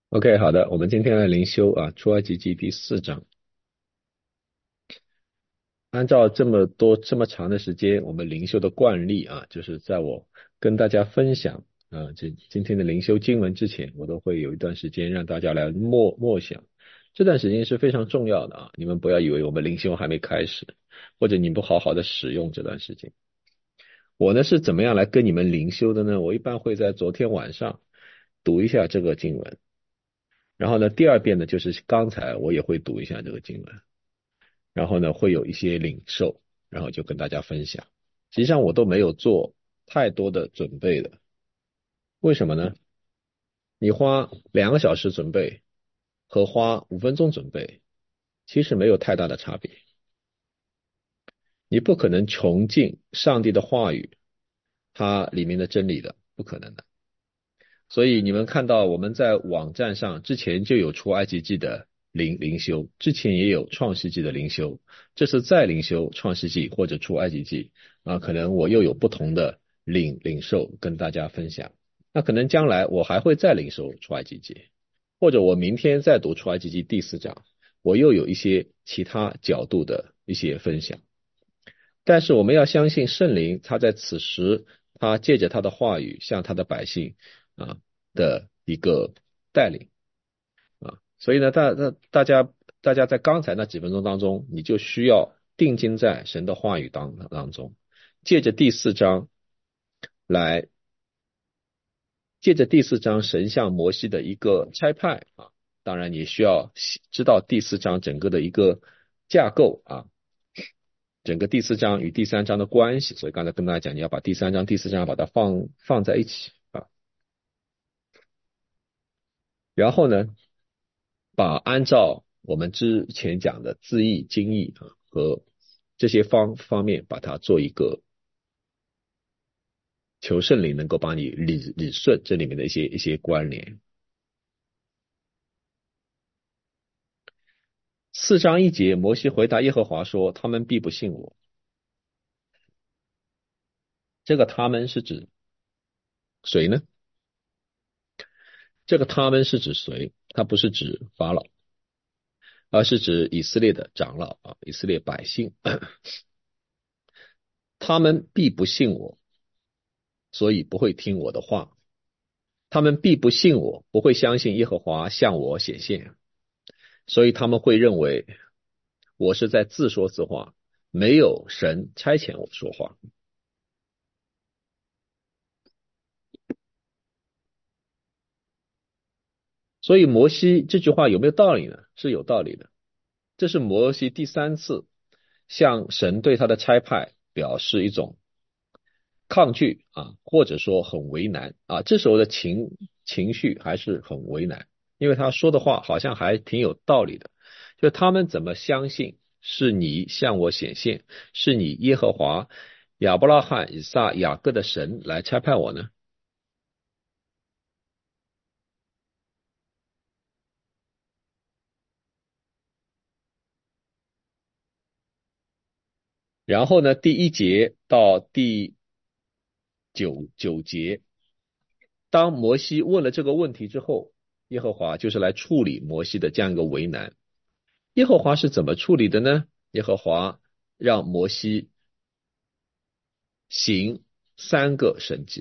OK，好的，我们今天来灵修出埃及记第4章。按照这么长的时间，我们灵修的惯例就是在我跟大家分享今天的灵修经文之前，我都会有一段时间让大家来默想。这段时间是非常重要的你们不要以为我们灵修还没开始，或者你不好好的使用这段时间。我呢是怎么样来跟你们灵修的呢？我一般会在昨天晚上读一下这个经文，然后呢，第二遍呢就是刚才我也会读一下这个经文。然后呢会有一些领受，然后就跟大家分享。实际上我都没有做太多的准备的，为什么呢？你花2个小时准备和花5分钟准备，其实没有太大的差别。你不可能穷尽上帝的话语，它里面的真理的，不可能的。所以你们看到我们在网站上之前就有出埃及记的灵修，之前也有创世纪的灵修，这次再灵修创世纪或者出埃及记可能我又有不同的领受跟大家分享。那可能将来我还会再领受出埃及记，或者我明天再读出埃及记第4章，我又有一些其他角度的一些分享。但是我们要相信圣灵，他在此时，他借着他的话语，向他的百姓啊的一个带领所以呢，大家在刚才那几分钟当中，你就需要定睛在神的话语当中，借着第四章来，借着第四章神向摩西的一个差派当然你需要知道第四章整个的一个架构整个第四章与第3章的关系，所以刚才跟大家讲，你要把第3章、第4章把它放在一起然后呢，把按照我们之前讲的字义、经义和这些方面，把它做一个求圣灵能够帮你理顺这里面的一些关联。4章1节，摩西回答耶和华说：他们必不信我。这个他们是指谁呢？这个他们是指谁？他不是指法老，而是指以色列的长老以色列百姓。他们必不信我，所以不会听我的话。他们必不信我，不会相信耶和华向我显现，所以他们会认为我是在自说自话，没有神差遣我说话。所以摩西这句话有没有道理呢？是有道理的。这是摩西第3次向神对他的差派表示一种抗拒或者说很为难这时候的情绪还是很为难，因为他说的话好像还挺有道理的，就他们怎么相信是你向我显现，是你耶和华亚伯拉罕、以撒、雅各的神来差派我呢？然后呢，第1节到第九节，当摩西问了这个问题之后，耶和华就是来处理摩西的这样一个为难。耶和华是怎么处理的呢？耶和华让摩西行3个神迹，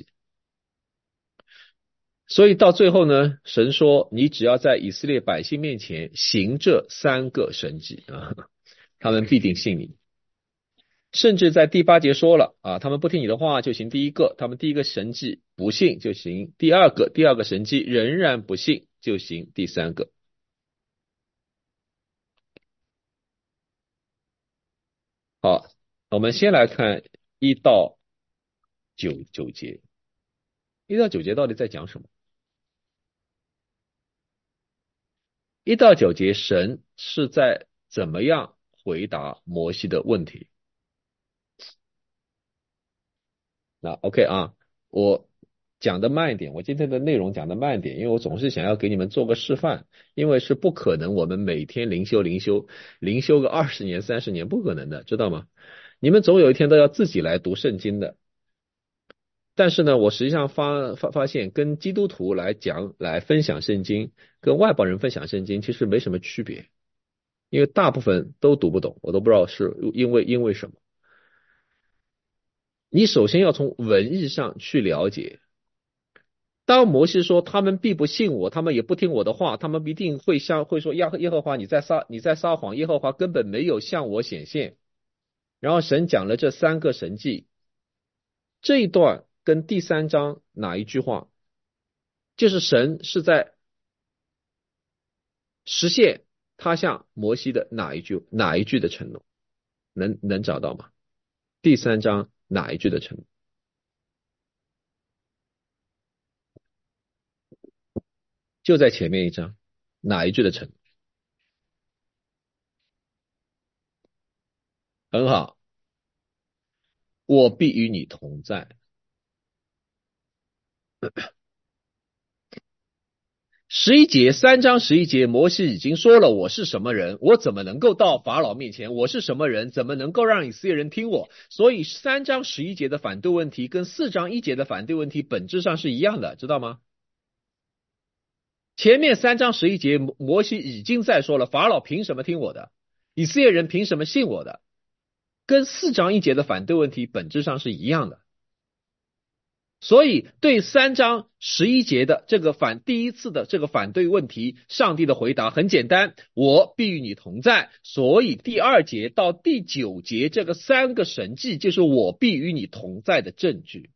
所以到最后呢，神说你只要在以色列百姓面前行这3个神迹他们必定信你。甚至在第8节说了他们不听你的话就行第一个，他们第一个神迹不信就行第二个，第二个神迹仍然不信就行第3个。好，我们先来看1到9节，1到9节到底在讲什么？1到9节，神是在怎么样回答摩西的问题？那 OK 我讲的慢一点，我今天的内容讲的慢一点，因为我总是想要给你们做个示范，因为是不可能我们每天灵修个20年30年，不可能的，知道吗？你们总有一天都要自己来读圣经的。 但是呢，我实际上发现，跟基督徒来讲来分享圣经，跟外邦人分享圣经其实没什么区别，因为大部分都读不懂，我都不知道是因为什么。你首先要从文义上去了解。当摩西说他们必不信我，他们也不听我的话，他们一定会说耶和华你在撒谎，耶和华根本没有向我显现。然后神讲了这三个神迹，这一段跟第三章哪一句话，就是神是在实现他向摩西的哪一句的承诺，能找到吗？第三章哪一句的承诺？就在前面一章，哪一句的承诺？很好，我必与你同在。3章11节，摩西已经说了我是什么人，我怎么能够到法老面前？我是什么人，怎么能够让以色列人听我？所以3章11节的反对问题跟4章1节的反对问题本质上是一样的，知道吗？前面3章11节摩西已经在说了，法老凭什么听我的？以色列人凭什么信我的？跟4章1节的反对问题本质上是一样的。所以对3章11节的第一次的这个反对问题，上帝的回答很简单，我必与你同在。所以第2节到第9节这个3个神迹就是我必与你同在的证据。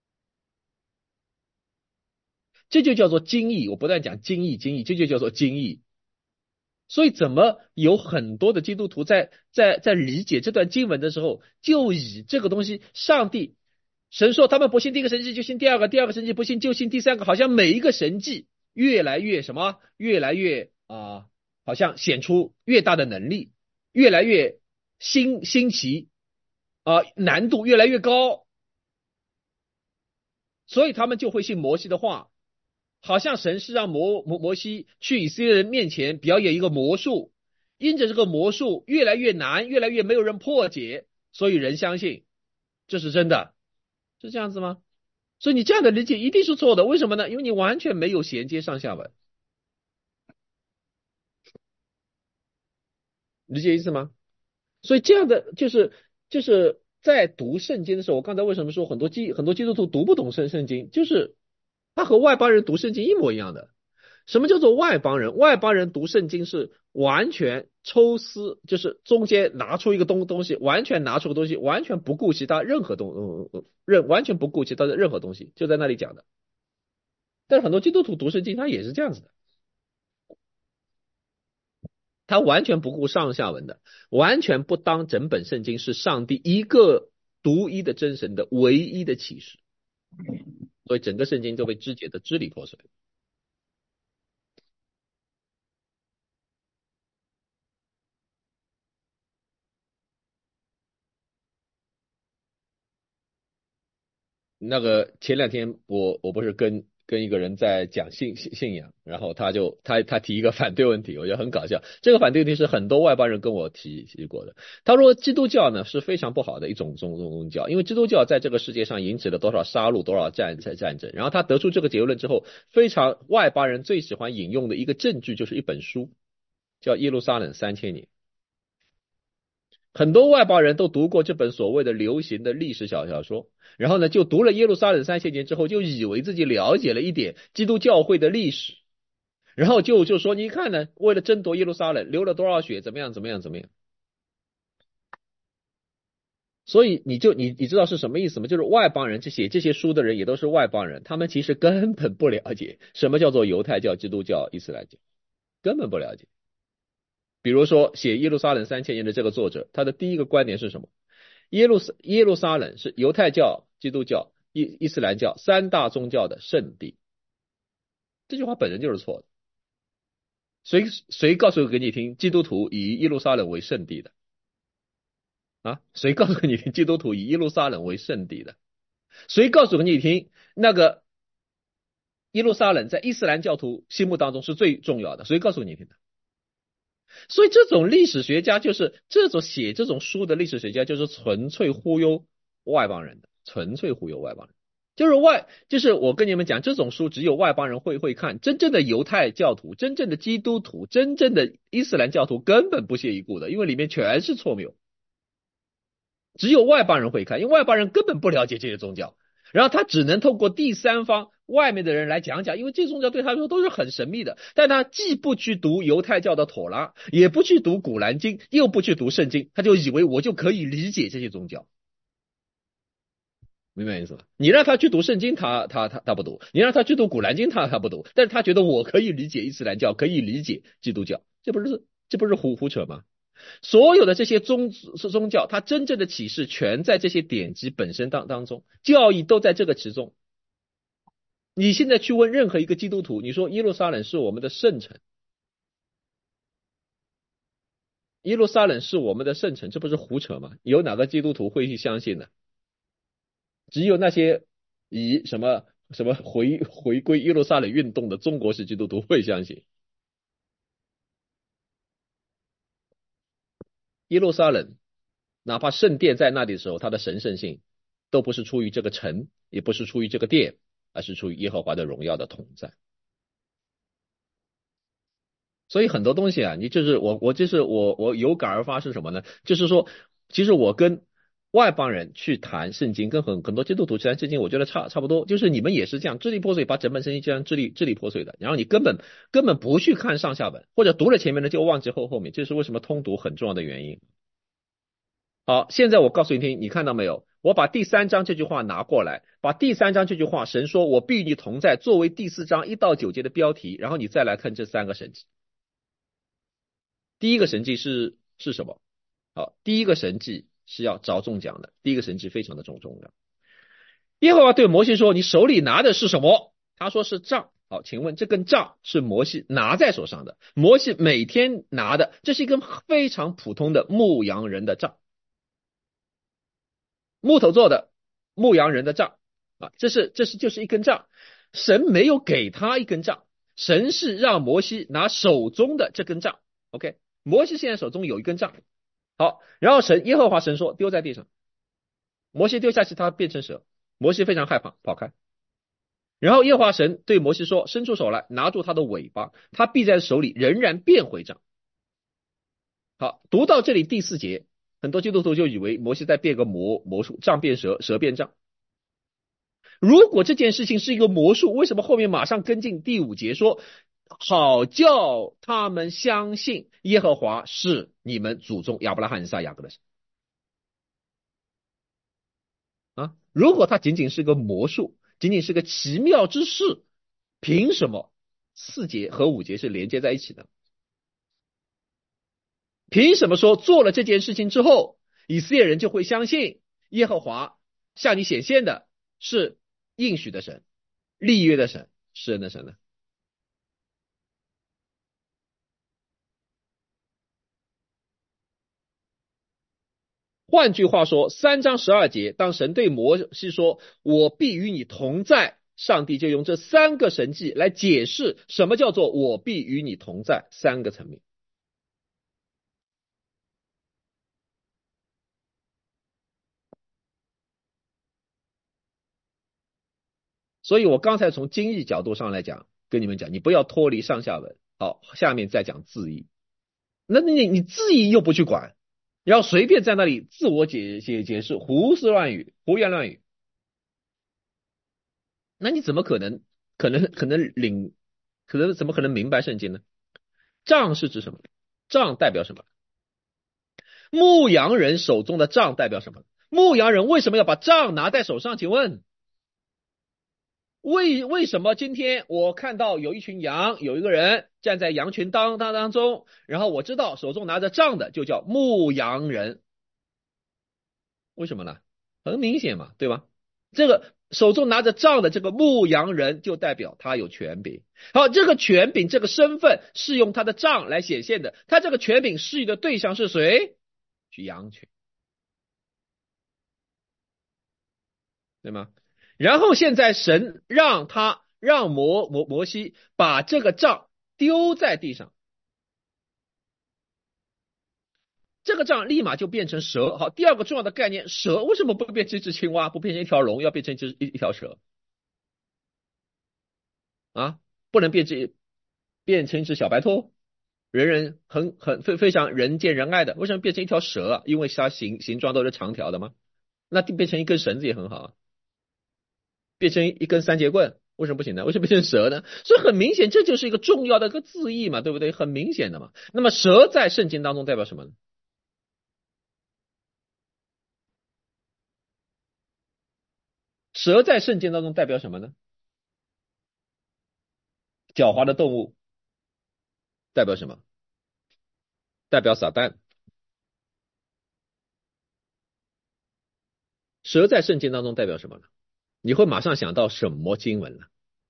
这就叫做经义，我不断讲经义，这就叫做经义。所以怎么有很多的基督徒在理解这段经文的时候，就以这个东西，神说他们不信第一个神迹就信第二个，第二个神迹不信就信第三个，好像每一个神迹越来越好像显出越大的能力，越来越新奇难度越来越高，所以他们就会信摩西的话，好像神是让摩西去以色列人面前表演一个魔术，因着这个魔术越来越难，越来越没有人破解，所以人相信这是真的，是这样子吗？所以你这样的理解一定是错的，为什么呢？因为你完全没有衔接上下文，理解意思吗？所以这样的就是在读圣经的时候，我刚才为什么说很多基督徒读不懂圣经，就是他和外邦人读圣经一模一样的。什么叫做外邦人？外邦人读圣经是完全抽丝，就是中间拿出一个东西，完全拿出个东西，完全不顾其他任何完全不顾其他的任何东西，就在那里讲的。但是很多基督徒读圣经，他也是这样子的，他完全不顾上下文的，完全不当整本圣经是上帝一个独一的真神的唯一的启示，所以整个圣经就被肢解的支离破碎。那个前2天我不是跟一个人在讲信仰，然后他提一个反对问题，我觉得很搞笑。这个反对问题是很多外邦人跟我提过的。他说基督教呢是非常不好的一种宗教，因为基督教在这个世界上引起了多少杀戮，多少战争。然后他得出这个结论之后，外邦人最喜欢引用的一个证据就是一本书，叫《耶路撒冷3000年》。很多外邦人都读过这本所谓的流行的历史小说，然后呢，就读了耶路撒冷3000年之后，就以为自己了解了一点基督教会的历史，然后就说，你看呢，为了争夺耶路撒冷，流了多少血，怎么样。所以你知道是什么意思吗？就是外邦人写这些书的人也都是外邦人，他们其实根本不了解什么叫做犹太教、基督教、伊斯兰教，根本不了解。比如说写耶路撒冷3000年的这个作者，他的第一个观点是什么？耶路撒冷是犹太教、基督教、伊斯兰教三大宗教的圣地。这句话本身就是错的。谁告诉给你听基督徒以耶路撒冷为圣地的啊？谁告诉你听基督徒以耶路撒冷为圣地的？谁告诉给你听那个耶路撒冷在伊斯兰教徒心目当中是最重要的？谁告诉你听的？所以这种历史学家就是写这种书的历史学家就是纯粹忽悠外邦人的，纯粹忽悠外邦人。 就是我跟你们讲，这种书只有外邦人会看，真正的犹太教徒、真正的基督徒、真正的伊斯兰教徒根本不屑一顾的，因为里面全是错谬。只有外邦人会看，因为外邦人根本不了解这些宗教，然后他只能透过第三方外面的人来讲讲，因为这些宗教对他来说都是很神秘的，但他既不去读犹太教的妥拉，也不去读古兰经，又不去读圣经，他就以为我就可以理解这些宗教。明白意思吗？你让他去读圣经，他不读；你让他去读古兰经，他不读。但是他觉得我可以理解伊斯兰教，可以理解基督教，这不是胡扯吗？所有的这些宗教，它真正的启示全在这些典籍本身当中，教义都在这个其中。你现在去问任何一个基督徒，你说耶路撒冷是我们的圣城，耶路撒冷是我们的圣城，这不是胡扯吗？有哪个基督徒会去相信呢？只有那些以什么回归耶路撒冷运动的中国式基督徒会相信。耶路撒冷哪怕圣殿在那里的时候，它的神圣性都不是出于这个城，也不是出于这个殿，而是出于耶和华的荣耀的同在。所以很多东西啊，你就是我有感而发是什么呢？就是说，其实我跟外邦人去谈圣经，跟很多基督徒去谈圣经，我觉得差不多，就是你们也是这样支离破碎，把整本圣经这样支离破碎的，然后你根本不去看上下文，或者读了前面的就忘记后面，这是为什么通读很重要的原因。好，现在我告诉你听，你看到没有？我把第三章这句话拿过来，把第三章这句话神说我必与你同在作为第四章1到9节的标题，然后你再来看这三个神迹。第一个神迹是什么？好，第一个神迹是要着重讲的，第一个神迹非常的重要。耶和华对摩西说：“你手里拿的是什么？”他说是杖。好，请问这根杖是摩西拿在手上的，摩西每天拿的，这是一根非常普通的牧羊人的杖，木头做的牧羊人的杖啊，就是一根杖。神没有给他一根杖，神是让摩西拿手中的这根杖。OK， 摩西现在手中有一根杖。好，然后耶和华神说丢在地上，摩西丢下去，他变成蛇，摩西非常害怕，跑开。然后耶和华神对摩西说，伸出手来，拿住他的尾巴，他臂在手里仍然变回杖。好，读到这里第4节，很多基督徒就以为摩西在变个魔术，杖变蛇，蛇变杖。如果这件事情是一个魔术，为什么后面马上跟进第5节说，好叫他们相信耶和华是你们祖宗亚伯拉罕、以撒、雅各的神啊？如果它仅仅是个魔术，仅仅是个奇妙之事，凭什么4节和5节是连接在一起的？凭什么说做了这件事情之后，以色列人就会相信耶和华向你显现的是应许的神、立约的神、施恩的神呢？换句话说，3章12节，当神对摩西说我必与你同在，上帝就用这3个神迹来解释什么叫做我必与你同在3个层面。所以我刚才从经义角度上来讲，跟你们讲，你不要脱离上下文。好，下面再讲字义。那你字义又不去管，然后随便在那里自我解释，胡思乱语，胡言乱语，那你怎么怎么可能明白圣经呢？杖是指什么？杖代表什么？牧羊人手中的杖代表什么？牧羊人为什么要把杖拿在手上？请问为什么今天我看到有一群羊，有一个人站在羊群当中，然后我知道手中拿着杖的就叫牧羊人？为什么呢？很明显嘛，对吧？这个手中拿着杖的这个牧羊人就代表他有权柄。好，这个权柄这个身份是用他的杖来显现的，他这个权柄施予的对象是谁？是羊群，对吗？然后现在神让摩西把这个杖丢在地上， 这个杖立马就变成蛇。好，第二个重要的概念，蛇为什么不变成一只青蛙，不变成一条龙，要变成一条蛇啊？不能变成一只小白兔，人人非常人见人爱的，为什么变成一条蛇啊？因为它形状都是长条的吗？那变成一根绳子也很好啊，变成一根三节棍，为什么不行呢？为什么变成蛇呢？所以很明显，这就是一个重要的一个字义嘛，对不对？很明显的嘛。那么蛇在圣经当中代表什么呢？蛇在圣经当中代表什么呢？狡猾的动物代表什么？代表撒旦。蛇在圣经当中代表什么呢？你会马上想到什么经文呢？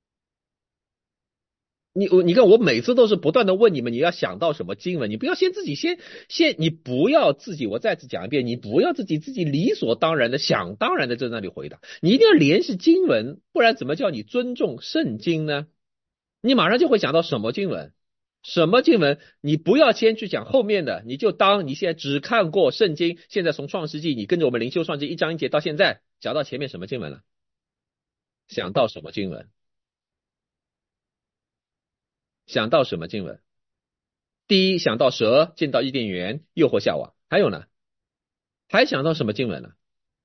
你看，我每次都是不断的问你们，你要想到什么经文？你不要先自己你不要自己，我再次讲一遍，你不要自己理所当然的想当然的在那里回答，你一定要联系经文，不然怎么叫你尊重圣经呢？你马上就会想到什么经文，什么经文，你不要先去讲后面的，你就当你现在只看过圣经，现在从创世纪，你跟着我们灵修创世纪一章一节到现在，讲到前面什么经文了？想到什么经文？想到什么经文？第一，想到蛇进到伊甸园诱惑夏娃，还有呢？还想到什么经文呢？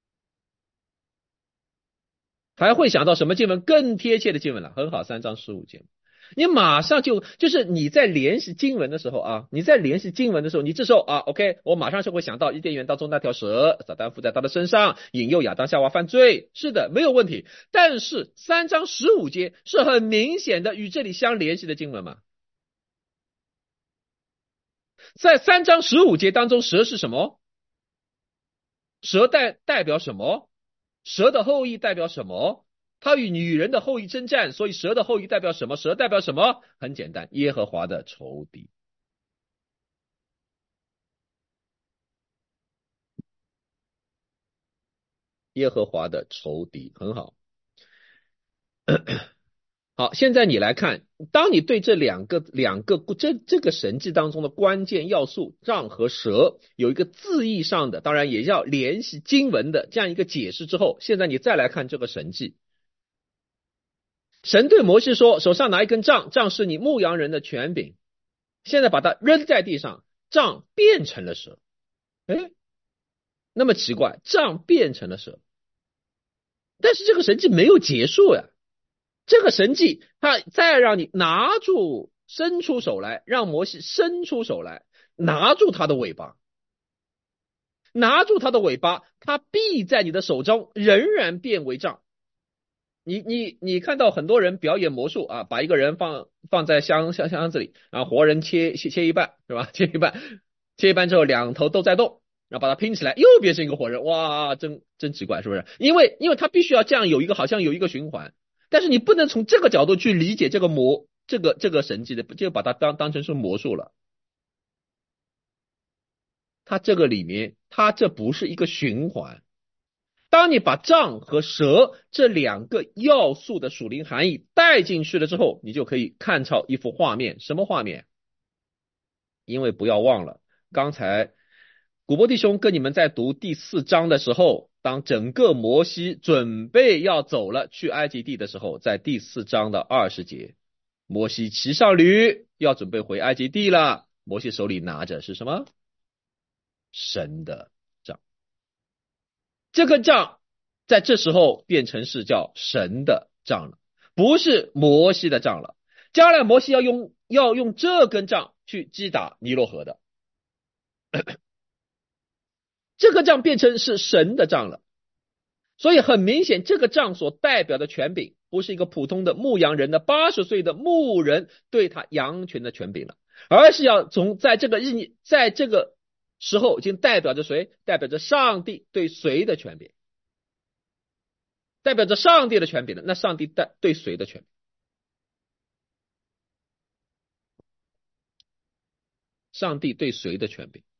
还会想到什么经文更贴切的经文了？很好，3章15节。你马上就是你在联系经文的时候啊，你在联系经文的时候，你这时候啊，OK，我马上就会想到伊甸园当中那条蛇，撒旦附在他的身上，引诱亚当夏娃犯罪。是的，没有问题。但是3章15节是很明显的与这里相联系的经文嘛？在3章15节当中，蛇是什么？蛇代表什么？蛇的后裔代表什么？他与女人的后裔征战，所以蛇的后裔代表什么？蛇代表什么？很简单，耶和华的仇敌。耶和华的仇敌，很好。好，现在你来看，当你对这这个神迹当中的关键要素杖和蛇有一个字义上的，当然也要联系经文的这样一个解释之后，现在你再来看这个神迹。神对摩西说：“手上拿一根杖，杖是你牧羊人的权柄。现在把它扔在地上，杖变成了蛇。”哎，那么奇怪，杖变成了蛇，但是这个神迹没有结束呀。这个神迹，他再让你拿住，伸出手来，让摩西伸出手来，拿住他的尾巴，拿住他的尾巴，他必在你的手中仍然变为杖。你看到很多人表演魔术啊，把一个人放在箱子里，然后活人切一半，是吧？切一半之后两头都在动，然后把它拼起来，又变成一个活人，哇，真奇怪，是不是？因为他必须要这样好像有一个循环，但是你不能从这个角度去理解这个神迹的，就把它当成是魔术了。它这个里面，它这不是一个循环。当你把杖和蛇这两个要素的属灵含义带进去了之后，你就可以看到一幅画面。什么画面？因为不要忘了，刚才古波弟兄跟你们在读第4章的时候，当整个摩西准备要走了去埃及地的时候，在第4章的20节，摩西骑上驴要准备回埃及地了，摩西手里拿着是什么？神的杖。这个杖在这时候变成是叫神的杖了，不是摩西的杖了。将来摩西要用这根杖去击打尼罗河的，这个杖变成是神的杖了。所以很明显，这个杖所代表的权柄不是一个普通的牧羊人的80岁的牧人对他羊群的权柄了，而是要在这个时候已经代表着谁？代表着上帝对谁的权柄？代表着上帝的权柄了。那上帝对谁的权柄？上帝对谁的权柄？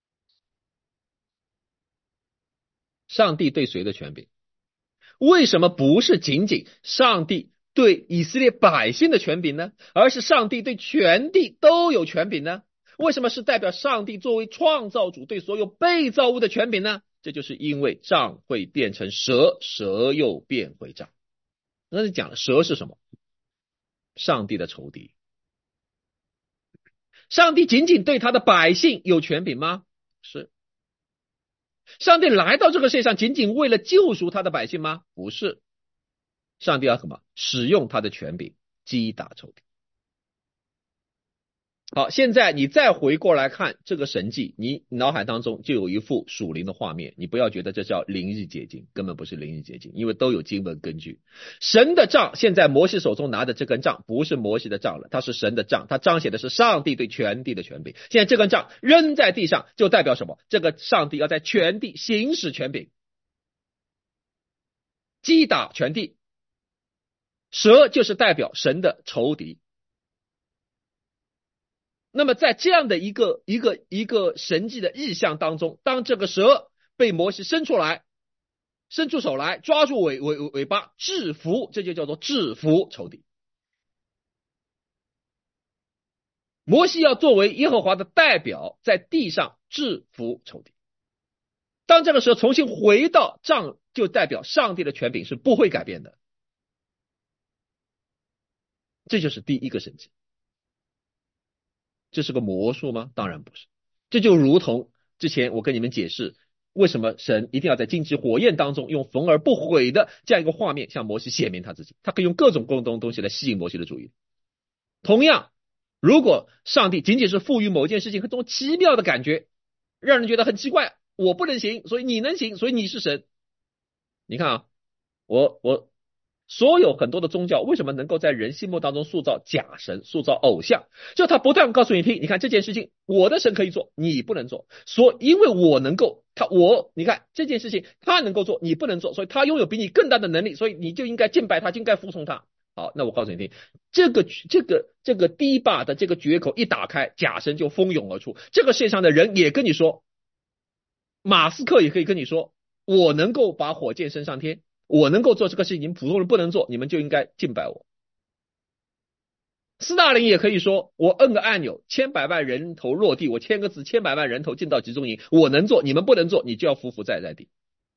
上帝对谁的权柄？为什么不是仅仅上帝对以色列百姓的权柄呢？而是上帝对全地都有权柄呢？ 为什么是代表上帝作为创造主对所有被造物的权柄呢？这就是因为杖会变成蛇，蛇又变回杖。那就讲了，蛇是什么？上帝的仇敌。上帝仅仅对他的百姓有权柄吗？是。上帝来到这个世界上仅仅为了救赎他的百姓吗？不是。上帝要什么？使用他的权柄击打仇敌。好，现在你再回过来看这个神迹，你脑海当中就有一幅属灵的画面。你不要觉得这叫灵异结晶，根本不是灵异结晶，因为都有经文根据。神的杖，现在摩西手中拿的这根杖不是摩西的杖了，它是神的杖，它彰显的是上帝对全地的权柄。现在这根杖扔在地上，就代表什么？这个上帝要在全地行使权柄，击打全地。蛇就是代表神的仇敌。那么在这样的一个神迹的意象当中，当这个蛇被摩西伸出手来抓住尾巴制服，这就叫做制服仇敌。摩西要作为耶和华的代表，在地上制服仇敌。当这个蛇重新回到杖，就代表上帝的权柄是不会改变的。这就是第一个神迹。这是个魔术吗？当然不是。这就如同之前我跟你们解释，为什么神一定要在荆棘火焰当中用缝而不毁的这样一个画面向摩西显明他自己，他可以用各种东西来吸引摩西的注意。同样，如果上帝仅仅是赋予某件事情很多奇妙的感觉，让人觉得很奇怪，我不能行，所以你能行，所以你是神。你看啊，我所有很多的宗教为什么能够在人心目当中塑造假神，塑造偶像？就他不断告诉你听，你看这件事情我的神可以做，你不能做，因为我能够，你看这件事情他能够做，你不能做，所以他拥有比你更大的能力，所以你就应该敬拜他，就应该服从他。好，那我告诉你听，这个堤坝的这个决口一打开，假神就蜂拥而出。这个世界上的人也跟你说，马斯克也可以跟你说，我能够把火箭升上天，我能够做这个事情，你们普通人不能做，你们就应该敬拜我。斯大林也可以说，我摁个按钮，千百万人头落地，我签个字，千百万人头进到集中营，我能做，你们不能做，你就要匍匐在地。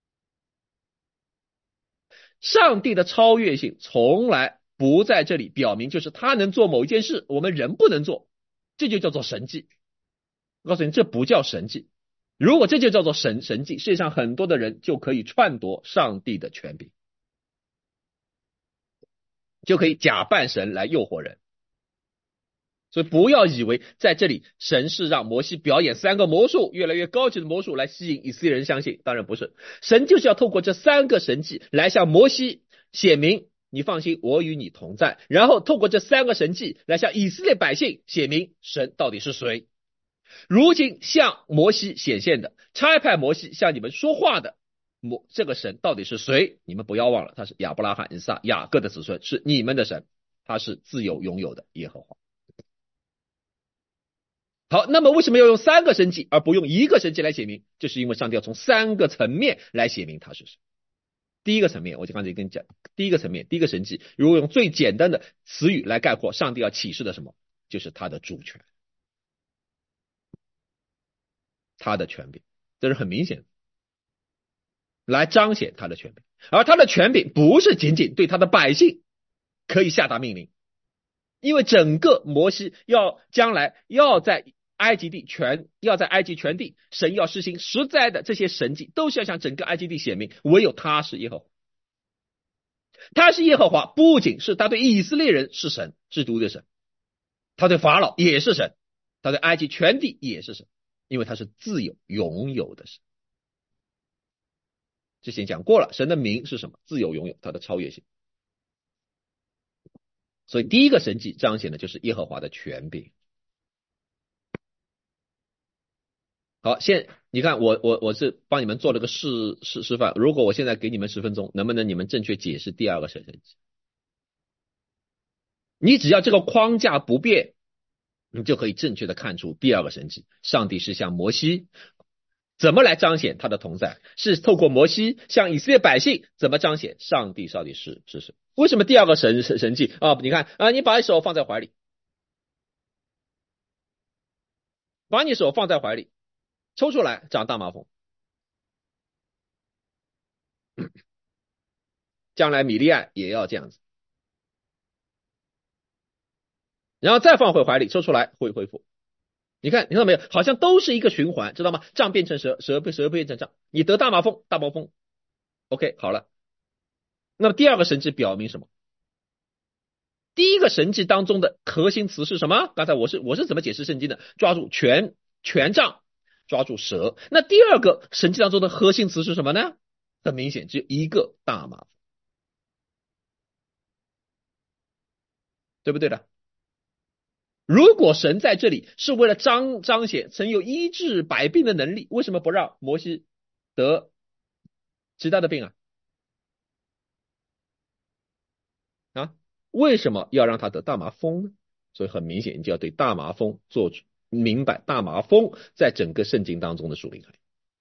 上帝的超越性从来不在这里表明，就是他能做某一件事，我们人不能做，这就叫做神迹。我告诉你，这不叫神迹。如果这就叫做神迹，世界上很多的人就可以篡夺上帝的权柄，就可以假扮神来诱惑人。所以不要以为在这里神是让摩西表演3个魔术，越来越高级的魔术来吸引以色列人相信，当然不是。神就是要透过这3个神迹来向摩西显明，你放心，我与你同在。然后透过这3个神迹来向以色列百姓显明神到底是谁。如今向摩西显现的，差派摩西向你们说话的这个神到底是谁？你们不要忘了，他是亚伯拉罕、以撒、雅各的子孙，是你们的神，他是自由拥有的耶和华。好，那么为什么要用3个神迹而不用1个神迹来写明？就是因为上帝要从3个层面来写明他是谁。第一个层面，我就刚才跟你讲，第一个层面，第一个神迹，如果用最简单的词语来概括，上帝要启示的什么？就是他的主权，他的权柄，这是很明显的，来彰显他的权柄。而他的权柄不是仅仅对他的百姓可以下达命令，因为整个摩西将来要在埃及全地，神要施行实在的这些神迹，都是要向整个埃及地显明，唯有他是耶和华。他是耶和华，不仅是他对以色列人是神，是独一的神，他对法老也是神，他对埃及全地也是神，因为他是自由拥有的神。之前讲过了，神的名是什么？自由拥有，他的超越性。所以第一个神迹彰显的就是耶和华的权柄。好，你看我是帮你们做了个示范，如果我现在给你们10分钟，能不能你们正确解释第2个神迹？你只要这个框架不变，你就可以正确的看出第2个神迹，上帝是向摩西怎么来彰显他的同在，是透过摩西向以色列百姓怎么彰显上帝到底是谁？为什么第2个神迹啊？你看啊，你把手放在怀里， 把你手放在怀里，抽出来长大麻风。将来米利暗也要这样子，然后再放回怀里，抽出来会恢复。你看到没有？好像都是一个循环，知道吗？胀变成蛇，蛇变成胀。你得大麻风，大麻风 OK 好了。那么第二个神迹表明什么？第一个神迹当中的核心词是什么？刚才我是怎么解释圣经的？抓住权杖，抓住蛇。那第二个神迹当中的核心词是什么呢？很明显，只有一个大麻风，对不对的？如果神在这里是为了彰显神有医治百病的能力，为什么不让摩西得其他的病啊？啊，为什么要让他得大麻风呢？所以很明显，你就要对大麻风做明白大麻风在整个圣经当中的属灵含义。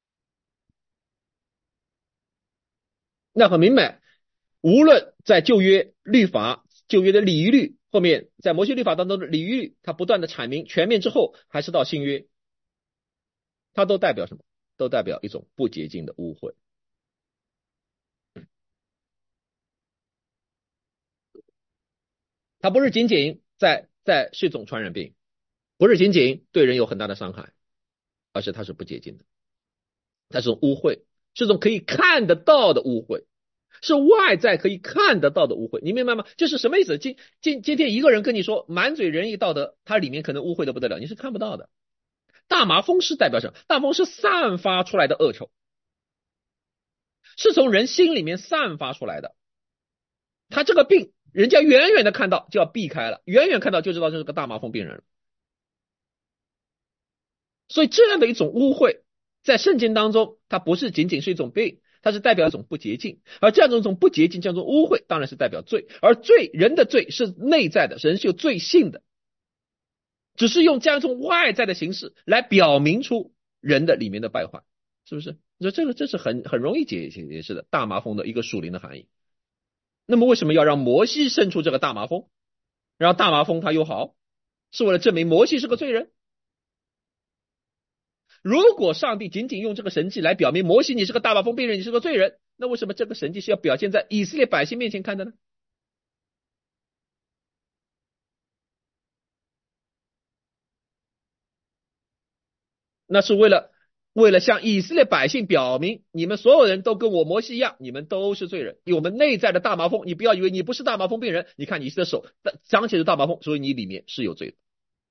那很明白，无论在旧约律法、旧约的礼仪律后面，在摩西律法当中的礼仪律，它不断的阐明全面之后，还是到新约，它都代表什么？都代表一种不洁净的污秽。它不是仅仅是一种传染病，不是仅仅对人有很大的伤害，而是它是不洁净的，它是种污秽，是种可以看得到的污秽。是外在可以看得到的污秽，你明白吗？就是什么意思？今天一个人跟你说满嘴仁义道德，他里面可能污秽的不得了，你是看不到的。大麻风是代表什么？大麻风是散发出来的恶臭，是从人心里面散发出来的。他这个病，人家远远的看到就要避开了，远远看到就知道这是个大麻风病人了。所以这样的一种污秽，在圣经当中，它不是仅仅是一种病，它是代表一种不洁净，而这样一种不洁净，这样一种污秽，当然是代表罪。而罪，人的罪是内在的，人是有罪性的，只是用这样一种外在的形式来表明出人的里面的败坏，是不是？你说这是很容易解释的，大麻风的一个属灵的含义。那么为什么要让摩西生出这个大麻风，让大麻风他又好？是为了证明摩西是个罪人。如果上帝仅仅用这个神迹来表明摩西你是个大麻风病人，你是个罪人，那为什么这个神迹是要表现在以色列百姓面前看的呢？那是为了向以色列百姓表明，你们所有人都跟我摩西一样，你们都是罪人。我们内在的大麻风，你不要以为你不是大麻风病人，你看你的手长起了大麻风，所以你里面是有罪的。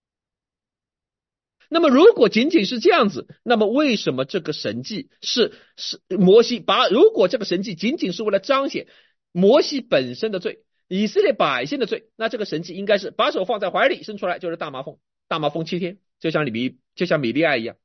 那么如果仅仅是这样子，那么为什么这个神迹是摩西如果这个神迹仅仅是为了彰显摩西本身的罪，以色列百姓的罪，那这个神迹应该是把手放在怀里伸出来就是大麻风，大麻风7天，就像米利亚一样，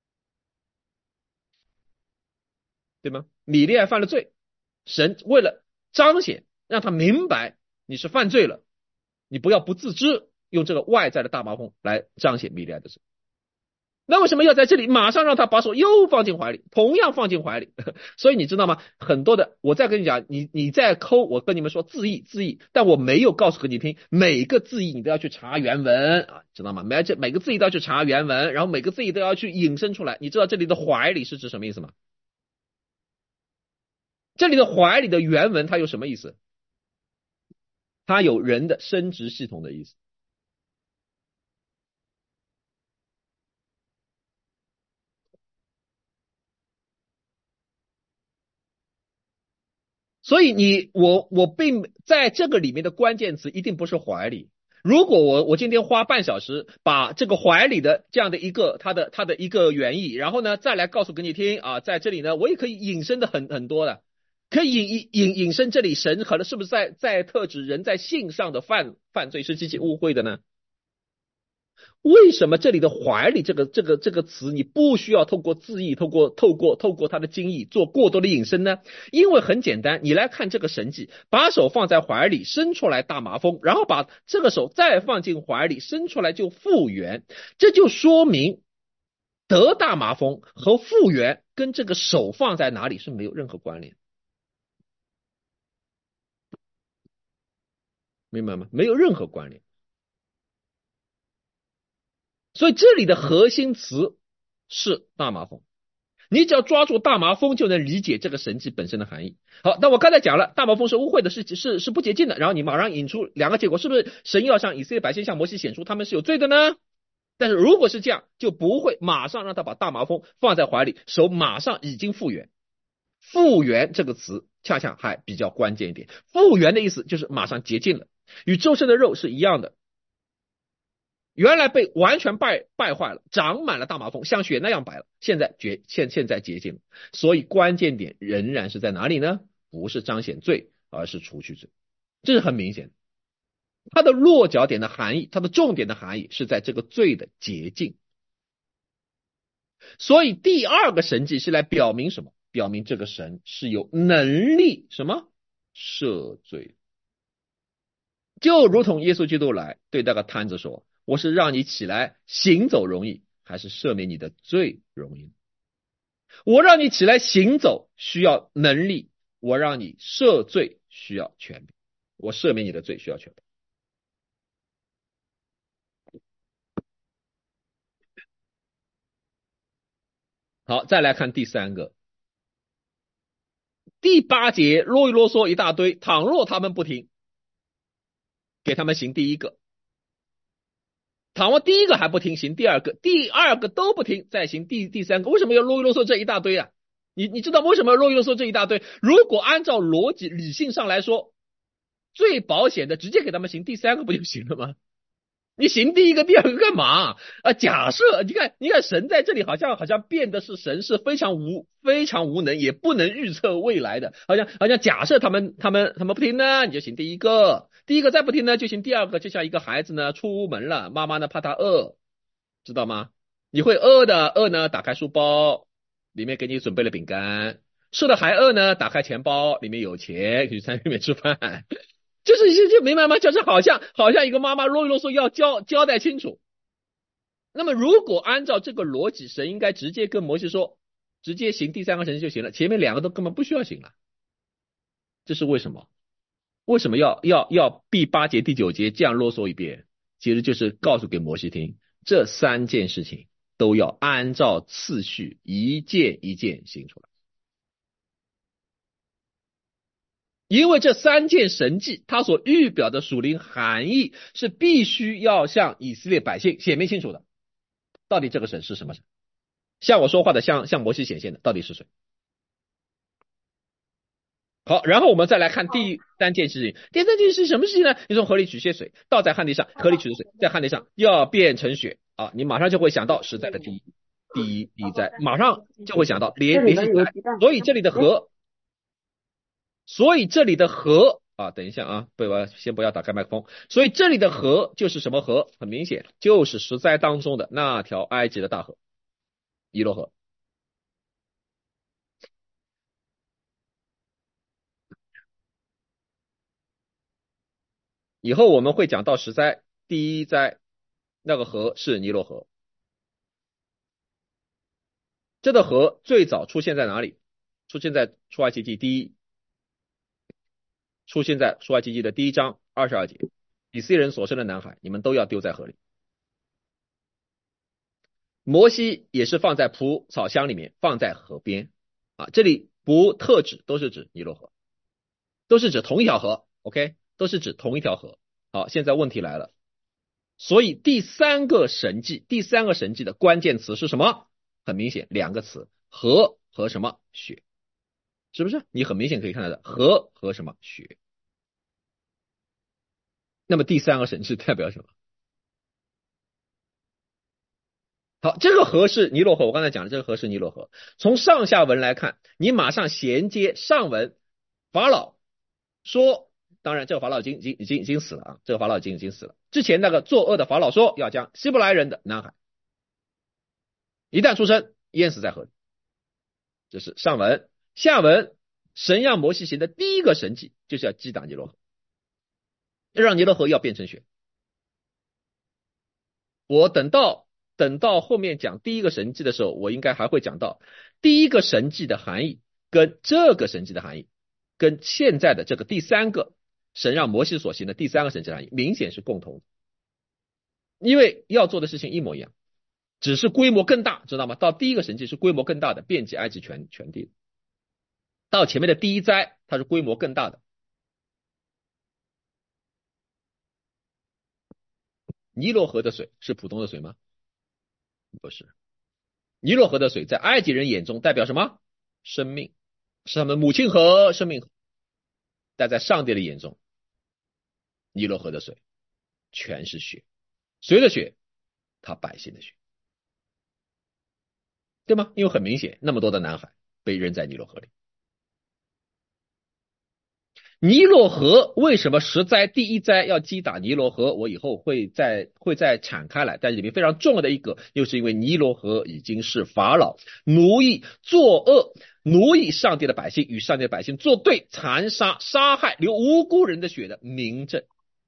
对吗？米利亚犯了罪，神为了彰显让他明白你是犯罪了，你不要不自知，用这个外在的大麻风来彰显米利亚的罪。那为什么要在这里马上让他把手又放进怀里，同样放进怀里？所以你知道吗？很多的，我再跟你讲，你再抠，我跟你们说字义，但我没有告诉给你听，每个字义你都要去查原文啊，知道吗？每个字义都要去查原文，然后每个字义都要去引申出来。你知道这里的怀里是指什么意思吗？这里的怀里的原文它有什么意思？它有人的生殖系统的意思。所以我并在这个里面的关键词一定不是怀里。如果我今天花半小时把这个怀里的这样的一个它的一个原意，然后呢再来告诉给你听啊，在这里呢我也可以引申的很多的，可以引申这里神可能是不是在特指人在性上的犯罪是极其误会的呢？为什么这里的怀里这个词，你不需要透过字义，透过它的经义做过多的引申呢？因为很简单，你来看这个神迹，把手放在怀里伸出来大麻风，然后把这个手再放进怀里伸出来就复原，这就说明得大麻风和复原跟这个手放在哪里是没有任何关联，明白吗？没有任何关联。 所以这里的核心词是大麻风。你只要抓住大麻风，就能理解这个神迹本身的含义。好，那我刚才讲了，大麻风是污秽的，是不洁净的，然后你马上引出两个结果，是不是神要向以色列百姓向摩西显出他们是有罪的呢？但是如果是这样，就不会马上让他把大麻风放在怀里，手马上已经复原。复原这个词恰恰还比较关键一点，复原的意思就是马上洁净了，与周身的肉是一样的。原来被完全败坏了，长满了大麻风，像雪那样白了，现在洁净了。所以关键点仍然是在哪里呢？不是彰显罪，而是除去罪。这是很明显的。它的落脚点的含义，它的重点的含义是在这个罪的洁净。所以第二个神迹是来表明什么？表明这个神是有能力什么赦罪。就如同耶稣基督来对那个摊子说，我是让你起来行走容易，还是赦免你的罪容易？我让你起来行走需要能力，我让你赦罪需要权柄，我赦免你的罪需要权柄。好，再来看第三个，第8节啰里啰嗦一大堆，倘若他们不听，给他们行第一个，倘若第一个还不听，行第二个，第二个都不听，再行第三个。为什么要啰里啰嗦这一大堆啊？你知道为什么要啰里啰嗦这一大堆？如果按照逻辑理性上来说，最保险的直接给他们行第三个不就行了吗？你行第一个第二个干嘛啊？假设你看神在这里好像变的是神是非常无能，也不能预测未来的，好像假设他们不听呢，你就行第一个再不听呢就行第二个。就像一个孩子呢出门了，妈妈呢怕他饿，知道吗？你会饿呢，打开书包，里面给你准备了饼干，饿的还饿呢，打开钱包，里面有钱，可以去餐厅里面吃饭。就明白吗？就是好像一个妈妈啰里啰嗦要交代清楚。那么如果按照这个逻辑，神应该直接跟摩西说，直接行第三个神迹就行了，前面两个都根本不需要行了。这是为什么？为什么要第8节第9节这样啰嗦一遍？其实就是告诉给摩西听，这3件事情都要按照次序一件一件行出来。因为这3件神迹，它所预表的属灵含义是必须要向以色列百姓显明清楚的。到底这个神是什么神？向我说话的，向摩西显现的，到底是谁？好，然后我们再来看第3件事情。第3件事是什么事情呢？你从河里取些水，倒在旱地上，河里取的水在旱地上要变成血啊！你马上就会想到实在的第一灾，马上就会想到联系起来。所以这里的河啊，等一下啊，先不要打开麦克风。所以这里的河就是什么河？很明显，就是十灾当中的那条埃及的大河，尼罗河。以后我们会讲到十灾，第1灾那个河是尼罗河。这个河最早出现在哪里？出现在出埃及记出现在出埃及记的1章22节，以色列人所生的男孩，你们都要丢在河里。摩西也是放在蒲草箱里面，放在河边啊。这里不特指，都是指尼罗河，都是指同一条河 ，OK， 都是指同一条河。好，现在问题来了，所以第三个神迹的关键词是什么？很明显2个词，河和什么血，是不是？你很明显可以看到的，河和什么血。那么第3个神迹代表什么？好，这个河是尼罗河，我刚才讲的这个河是尼罗河。从上下文来看，你马上衔接上文，法老说，当然这个法老已经死了啊，这个法老已经死了。之前那个作恶的法老说要将希伯来人的男孩一旦出生淹死在河里，这是上文。下文，神让摩西行的第一个神迹就是要击打尼罗河，让尼罗河要变成血。我等到后面讲第一个神迹的时候，我应该还会讲到第一个神迹的含义跟这个神迹的含义，跟现在的这个第3个神让摩西所行的第3个神迹的含义明显是共同的，因为要做的事情一模一样。 只是规模更大，知道吗？到第一个神迹是规模更大的，遍及埃及全地。到前面的第一灾，它是规模更大的。尼罗河的水是普通的水吗？不是。尼罗河的水在埃及人眼中代表什么？生命，是他们母亲河，生命河。但在上帝的眼中，尼罗河的水全是血。谁的血？他百姓的血，对吗？因为很明显，那么多的男孩被扔在尼罗河里。尼罗河为什么十灾第一灾要击打尼罗河？我以后会再铲开来，但是里面非常重要的一个，又是因为尼罗河已经是法老奴役作恶，奴役上帝的百姓，与上帝的百姓作对，残杀杀害流无辜人的血的明证。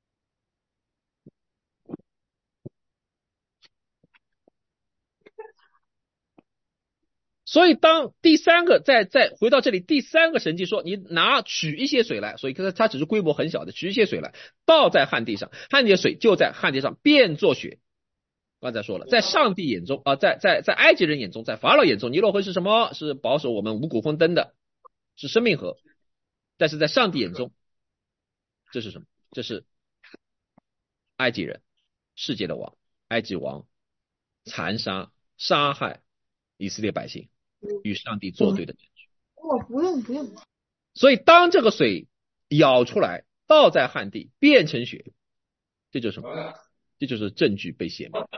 所以当第三个再回到这里，第三个神迹说，你取一些水来，所以它只是规模很小的，取一些水来倒在旱地上，旱地的水就在旱地上变作血。刚才说了，在上帝眼中在埃及人眼中，在法老眼中，尼罗河是什么？是保守我们五谷丰登的，是生命河。但是在上帝眼中，这是什么？这是埃及人，世界的王，埃及王残杀杀害以色列百姓，与上帝作对的证据。 我不用不用。 所以当这个水舀出来，倒在旱地，变成血，这就是什么？这就是证据被显明。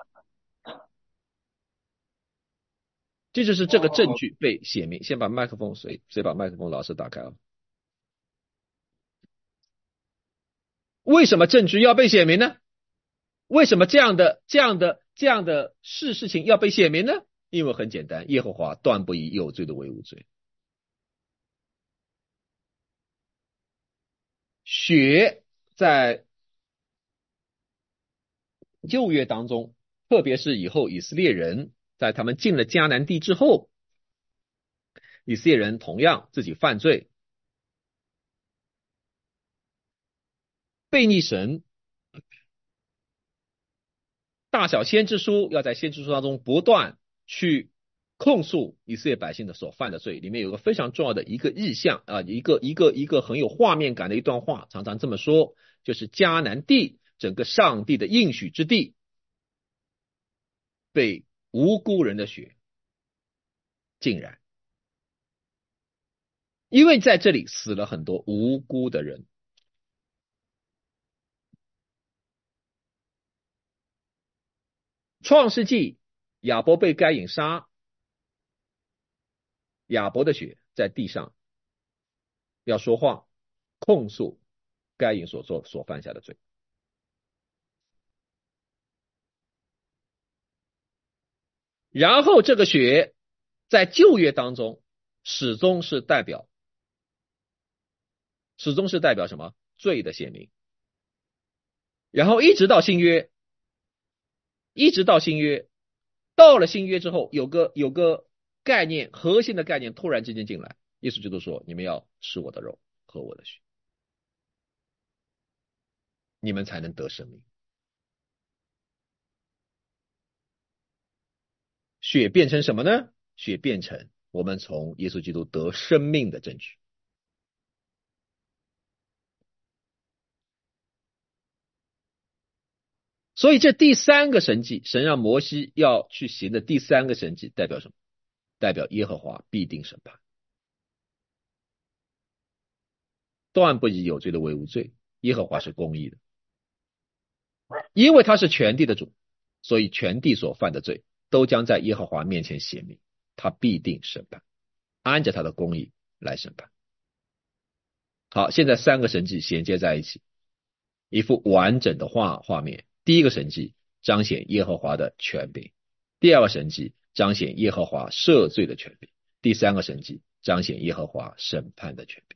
这就是这个证据被显明。先把麦克风，谁把麦克风老师打开了？为什么证据要被显明呢？为什么这样的事情要被显明呢？因为很简单，耶和华断不以有罪的为无罪。血在旧约当中，特别是以后以色列人在他们进了迦南地之后，以色列人同样自己犯罪，悖逆神，大小先知书要在先知书当中不断去控诉以色列百姓的所犯的罪。里面有个非常重要的一个意象啊，一个很有画面感的一段话，常常这么说，就是迦南地整个上帝的应许之地被无辜人的血浸染，因为在这里死了很多无辜的人。创世纪，亚伯被该隐杀，亚伯的血在地上要说话，控诉该隐所犯下的罪。然后这个血在旧约当中始终是代表什么？罪的显明。然后一直到新约，到了新约之后，有个概念，核心的概念突然之间进来，耶稣基督说：“你们要吃我的肉，喝我的血，你们才能得生命。”血变成什么呢？血变成我们从耶稣基督得生命的证据。所以这第三个神迹，神让摩西要去行的第三个神迹代表什么？代表耶和华必定审判，断不以有罪的为无罪。耶和华是公义的，因为他是全地的主，所以全地所犯的罪都将在耶和华面前显明，他必定审判，按着他的公义来审判。好，现在三个神迹衔接在一起，一幅完整的画面。第一个神迹彰显耶和华的权柄，第二个神迹彰显耶和华赦罪的权柄，第三个神迹彰显耶和华审判的权柄。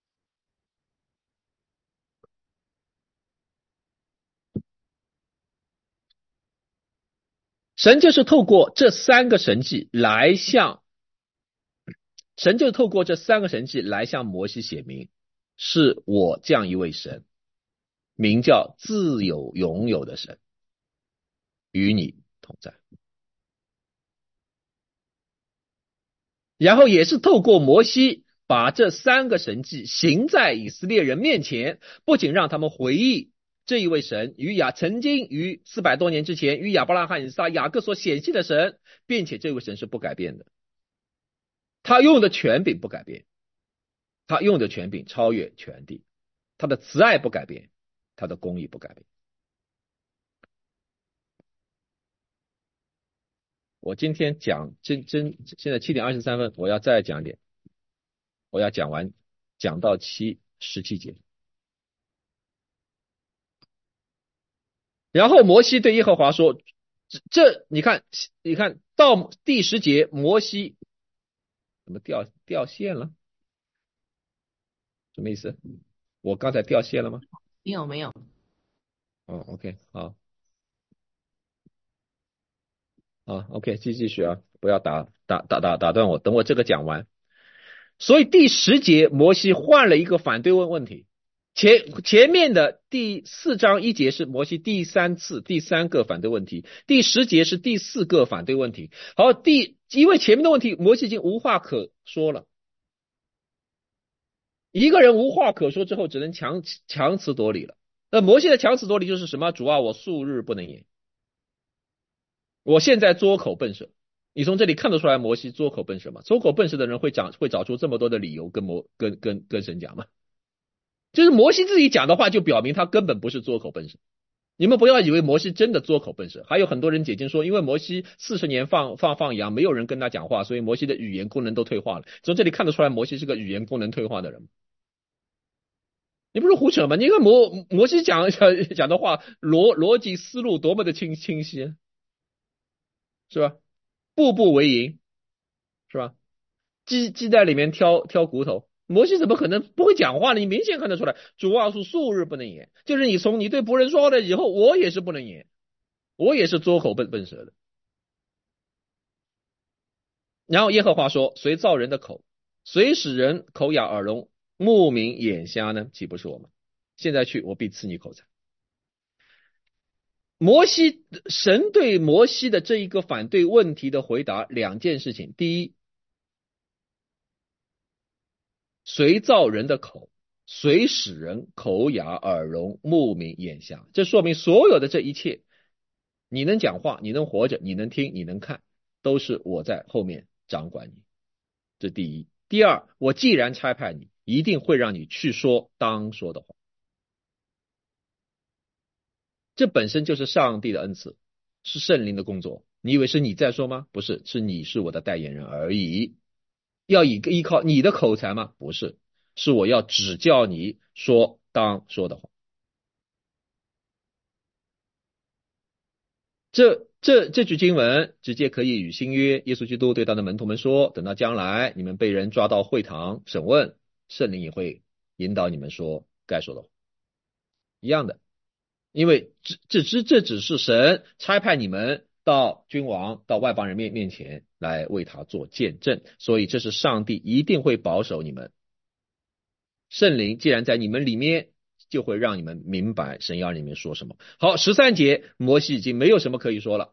神就是透过这三个神迹来向摩西写明，是我这样一位神，名叫自有永有的神，与你同在。 然后也是透过摩西把这3个神迹行在以色列人面前，不仅让他们回忆这一位神曾经于400多年之前与亚伯拉罕、以撒、雅各所显现的神，并且这位神是不改变的，他用的权柄不改变，他用的权柄超越全地，他的慈爱不改变，他的公义不改变。我今天讲现在7:23，我要再讲一点，我要讲到17节。然后摩西对耶和华说：“你看到第10节，摩西怎么掉线了？什么意思？我刚才掉线了吗？ 没有没有， 哦，OK，好，OK，继续啊，不要打断我，等我这个讲完。所以第10节，摩西换了一个反对问题。前面的第4章1节是摩西第3个反对问题，第10节是第4个反对问题。好，因为前面的问题摩西已经无话可说了，一个人无话可说之后，只能强词夺理了。那摩西的强词夺理就是什么？主啊，我素日不能言，我现在拙口笨舌。你从这里看得出来摩西拙口笨舌吗？拙口笨舌的人会找出这么多的理由跟神讲吗？就是摩西自己讲的话，就表明他根本不是拙口笨舌。你们不要以为摩西真的拙口笨舌，还有很多人解经说，因为摩西40年放羊，没有人跟他讲话，所以摩西的语言功能都退化了。从这里看得出来，摩西是个语言功能退化的人。你不是胡扯吗？你看摩西讲的话，逻辑思路多么的清晰，是吧？步步为营，是吧？鸡在里面挑骨头。摩西怎么可能不会讲话呢？你明显看得出来，主啊是素日不能言，就是你对仆人说了以后，我也是不能言，我也是拙口笨舌的。然后耶和华说：谁造人的口？谁使人口哑耳聋、目明眼瞎呢？岂不是我们？现在去，我必赐你口才。神对摩西的这一个反对问题的回答2件事情：第一，谁造人的口？谁使人口哑耳聋、目明眼瞎？这说明所有的这一切，你能讲话，你能活着，你能听，你能看，都是我在后面掌管你。这第一。第二，我既然差派你，一定会让你去说当说的话。这本身就是上帝的恩赐，是圣灵的工作。你以为是你在说吗？不是，是你是我的代言人而已。要依靠你的口才吗？不是，是我要指教你说当说的话。这句经文直接可以与新约耶稣基督对他的门徒们说：等到将来你们被人抓到会堂审问，圣灵也会引导你们说该说的话，一样的。因为这只是神差派你们到君王、到外邦人面前来为他做见证，所以这是上帝一定会保守你们。圣灵既然在你们里面，就会让你们明白神要你们说什么。好，13节，摩西已经没有什么可以说了。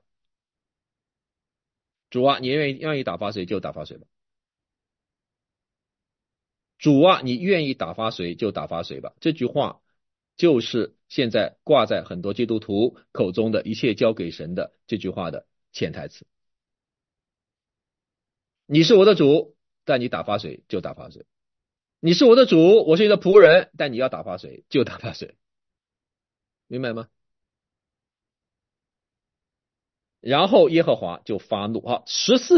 主啊，你愿意打发谁就打发谁吧。主啊，你愿意打发谁就打发谁吧。这句话就是现在挂在很多基督徒口中的一切交给神的这句话的潜台词。你是我的主，但你打发谁就打发谁。你是我的主，我是你的仆人，但你要打发谁就打发谁，明白吗？然后耶和华就发怒。好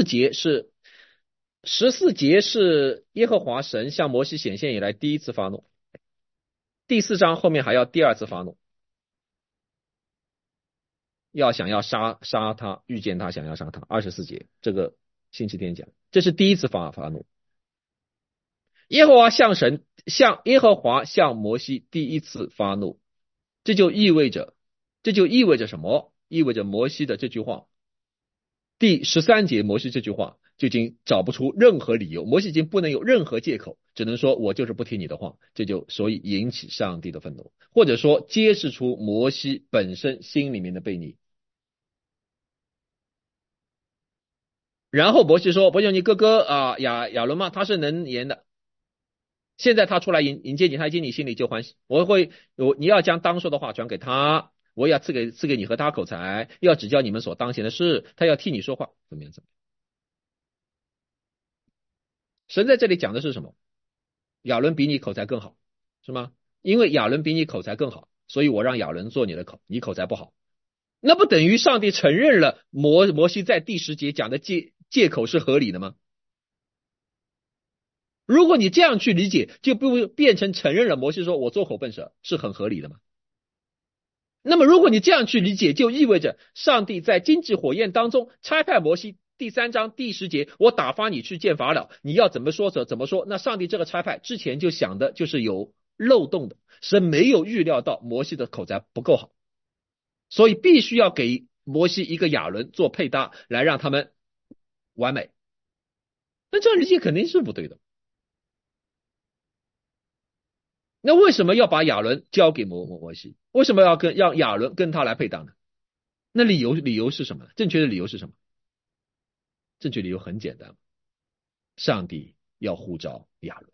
14节是耶和华神向摩西显现以来第一次发怒。第4章后面还要第2次发怒，想要杀他，遇见他想要杀他。24节这个星期天讲，这是第一次发怒。耶和华向摩西第一次发怒，这就意味着什么？意味着摩西的这句话，第13节摩西这句话就已经找不出任何理由，摩西已经不能有任何借口，只能说我就是不听你的话，所以引起上帝的愤怒，或者说揭示出摩西本身心里面的悖逆。 然后摩西说：“伯兄，你哥哥亚伦嘛，他是能言的，现在他出来迎接你，他一见你心里就欢喜。你要将当说的话转给他，我也要赐给你和他口才，要指教你们所当行的事，他要替你说话，怎么样？神在这里讲的是什么？亚伦比你口才更好，是吗？因为亚伦比你口才更好，所以我让亚伦做你的口，你口才不好，那不等于上帝承认了摩西在第10节讲的借口是合理的吗？如果你这样去理解，就不变成承认了摩西说我做口笨舌是很合理的吗？那么如果你这样去理解，就意味着上帝在荆棘火焰当中差派摩西第3章第10节，我打发你去见法老，你要怎么说怎么说。那上帝这个差派之前就想的就是有漏洞的，神没有预料到摩西的口才不够好，所以必须要给摩西一个亚伦做配搭，来让他们完美。那这样理解肯定是不对的。那为什么要把亚伦交给摩西？为什么要让亚伦跟他来配搭呢？那理由是什么？正确的理由是什么？正确理由很简单，上帝要呼召亚伦，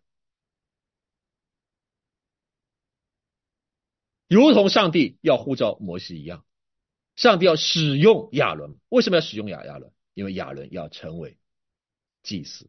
如同上帝要呼召摩西一样，上帝要使用亚伦。为什么要使用亚伦？因为亚伦要成为祭司，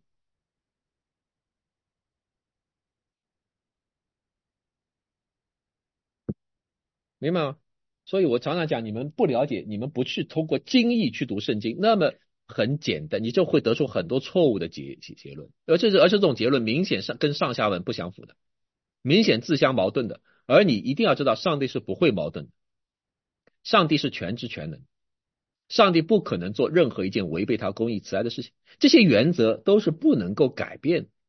明白吗？所以我常常讲，你们不了解，你们不去通过经义去读圣经，那么很简单，你就会得出很多错误的结论，而且这种结论明显跟上下文不相符的，明显自相矛盾的。而你一定要知道，上帝是不会矛盾的，上帝是全知全能，上帝不可能做任何一件违背他公义慈爱的事情，这些原则都是不能够改变的。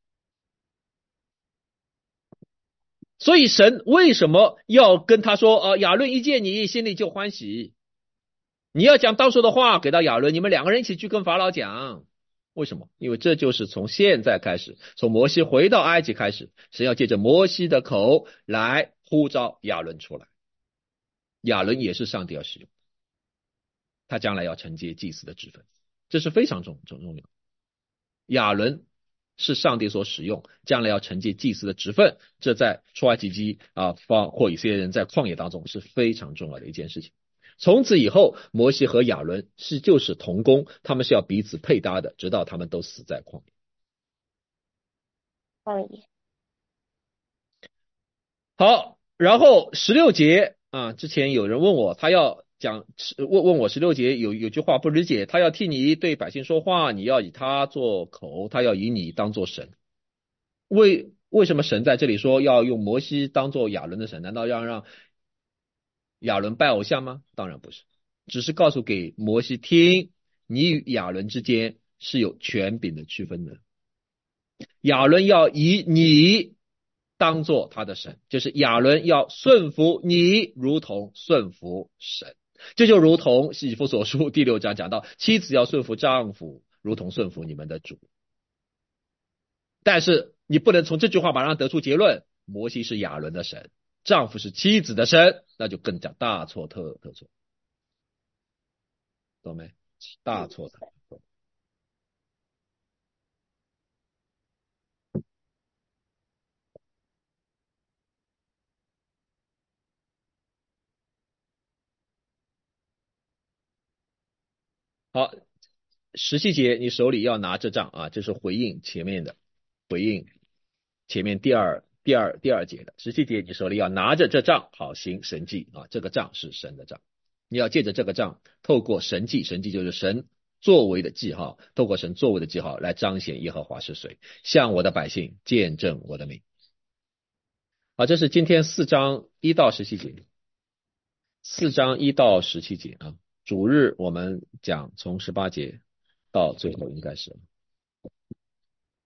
所以神为什么要跟他说亚伦一见你心里就欢喜，你要讲当说的话给到亚伦，你们2个人一起去跟法老讲。为什么？因为这就是从现在开始，从摩西回到埃及开始，神要借着摩西的口来呼召亚伦出来。亚伦也是上帝要使用，他将来要承接祭司的职分，这是非常重要。亚伦是上帝所使用，将来要承接祭司的职分，这在出埃及记或以色列人在旷野当中是非常重要的一件事情。从此以后，摩西和亚伦就是同工，他们是要彼此配搭的，直到他们都死在旷野。好，然后16节之前有人问我，他要问我16节有句话不理解，他要替你对百姓说话，你要以他做口，他要以你当做神。为什么神在这里说要用摩西当做亚伦的神？难道要让亚伦拜偶像吗？当然不是，只是告诉给摩西听，你与亚伦之间是有权柄的区分的。亚伦要以你当做他的神，就是亚伦要顺服你，如同顺服神。这就如同以弗所书第6章讲到，妻子要顺服丈夫，如同顺服你们的主。但是你不能从这句话马上得出结论，摩西是亚伦的神，丈夫是妻子的神，那就更加大错特错，懂没？大错特错。好，17节你手里要拿着杖这是回应前面的，回应前面第二节的。17节你手里要拿着这杖，好行神迹这个杖是神的杖，你要借着这个杖，透过神迹就是神作为的记号，透过神作为的记号来彰显耶和华是谁，向我的百姓见证我的名。这是今天4章1到17节，4章1到17节主日我们讲从18节到最后应该是